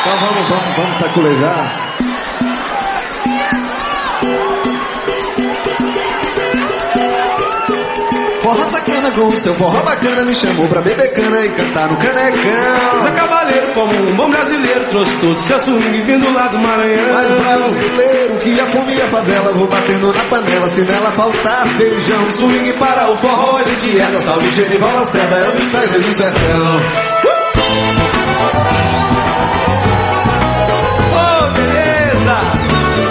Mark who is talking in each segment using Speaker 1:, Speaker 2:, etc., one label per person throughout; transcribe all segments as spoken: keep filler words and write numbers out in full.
Speaker 1: Então vamos, vamos, vamos saculejar. Forró sacana com o seu forró bacana me chamou pra beber cana e cantar no canecão.
Speaker 2: Zé Cavaleiro, como um bom brasileiro, trouxe todo seu swing vindo lá do Maranhão.
Speaker 1: Mas brasileiro que a fome e a favela, vou batendo na panela se nela faltar feijão. Swing para o forró, a gente erga, salve Genival Lacerda, é o dos pés do sertão.
Speaker 2: Oh, beleza!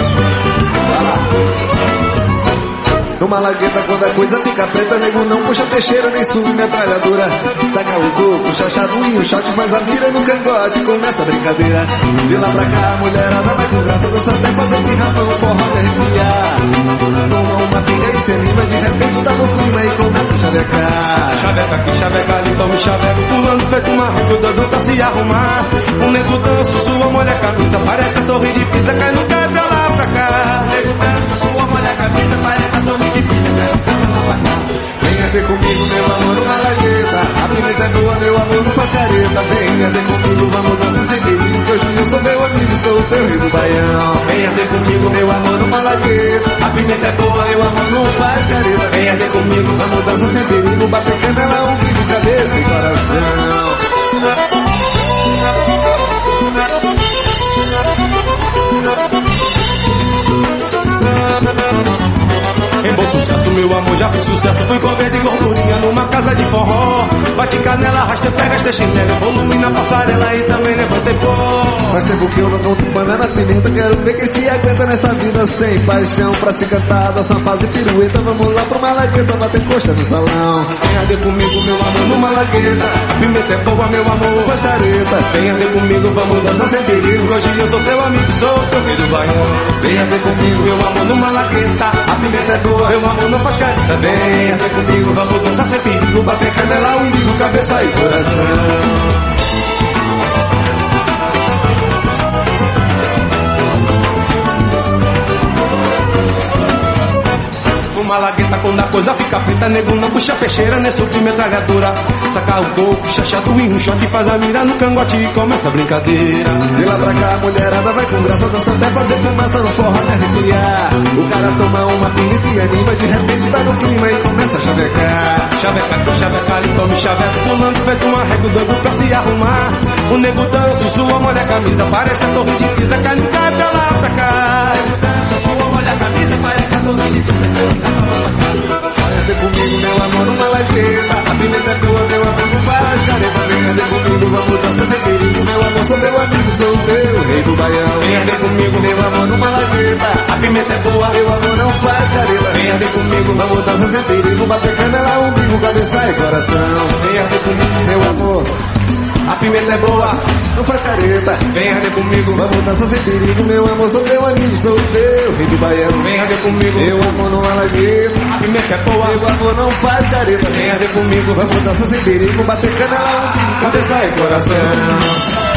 Speaker 1: No Malagueta quando a coisa fica preta, nego não puxa peixeira nem sube metralhadora. Saca o coco, chachado e o shot faz a mira no cangote, começa a brincadeira. De lá pra cá a mulherada vai com graça, dança até fazer pirrafa no forró de arrepiar. Toma uma pinga e se anima, de repente tá no clima e começa a chavecar.
Speaker 2: Chaveca aqui, chaveca ali, toma chaveco, pulando feito uma rua, do tá se arrumar. Um nego danço, sua molha a camisa, parece a torre de Pisa, cai no cai pra lá pra cá. Nego danço, sua molha a camisa, parece a torre de Pisa, cai no cai pra lá pra cá.
Speaker 1: Venha ter comigo, meu amor, no Malagueta. A pimenta é boa, meu amor, não faz careta. Venha ter comigo, vamos dançar sem perigo, que hoje eu sou teu amigo, sou o teu rei do Baião. Venha ter comigo, meu amor, no Malagueta. A pimenta é boa, meu amor, não faz careta. Venha ter comigo, vamos dançar sem perigo, bater canela, umbigo, cabeça e coração.
Speaker 2: Em bom sucesso, meu amor, já fiz sucesso. Fui comer de gordurinha numa casa de forró. Bate canela, arrasta, pega esta chinela, volume na passarela e também levantei pó.
Speaker 1: Faz tempo que eu não conto banana pimenta, quero ver quem se aguenta nesta vida sem paixão. Pra se cantar, dança, fase pirueta, vamos lá pro Malagueta, bater coxa no salão.
Speaker 2: Venha ver comigo, meu amor, no Malagueta. A pimenta é boa, meu amor, faz careta. Venha ver comigo, vamos dançar sem perigo, hoje eu sou teu amigo, sou teu filho do Baião. Venha ver comigo, meu amor, no Malagueta. A pimenta é boa, meu amor, não faz careta. Venha ver comigo, vamos dançar sem perigo, bater canela, umbigo, cabeça e coração. Malagueta quando a coisa fica preta, nego não puxa peixeira, nem sofre metralhadora. Saca o coco, chachado e um shot, faz a mira no cangote e começa a brincadeira.
Speaker 1: De lá pra cá a mulherada vai com graça, dança até fazer fumaça no forró de arrepiar. O cara toma uma pinga e se anima, de repente tá no clima e começa a chavecar.
Speaker 2: Chaveca aqui, chaveca ali, tome chaveco, pulando feito um arrego doido pra se arrumar. O nego dança, sua molha a camisa, parece a torre de Pisa, cai no cai pra lá pra cá. O nego dança, sua molha a camisa, parece a torre de Pisa, cai no cai.
Speaker 1: Venha ter comigo, meu amor, numa lajeira. A pimenta é boa, meu amor, não faz careta. Venha ter comigo, vamos dançar sem perigo. Meu amor, sou teu amigo, sou o teu rei do Baião.
Speaker 2: Venha ter comigo,
Speaker 1: meu amor, numa lajeira.
Speaker 2: A pimenta é boa,
Speaker 1: meu amor, não faz careta. Venha ter comigo, vamos dançar sem perigo. Bater canela, umbigo, cabeça e coração.
Speaker 2: Venha ter comigo,
Speaker 1: meu amor, a pimenta é boa, não faz careta.
Speaker 2: Venha ver comigo,
Speaker 1: vamos dançar sem perigo. Meu amor, sou teu amigo, sou o teu rei do Baião.
Speaker 2: Venha ver comigo,
Speaker 1: meu amor, não há lagueta.
Speaker 2: A pimenta é boa,
Speaker 1: meu amor, não faz careta.
Speaker 2: Venha ver comigo,
Speaker 1: vamos dançar sem perigo, bater canela, umbigo, cabeça e coração.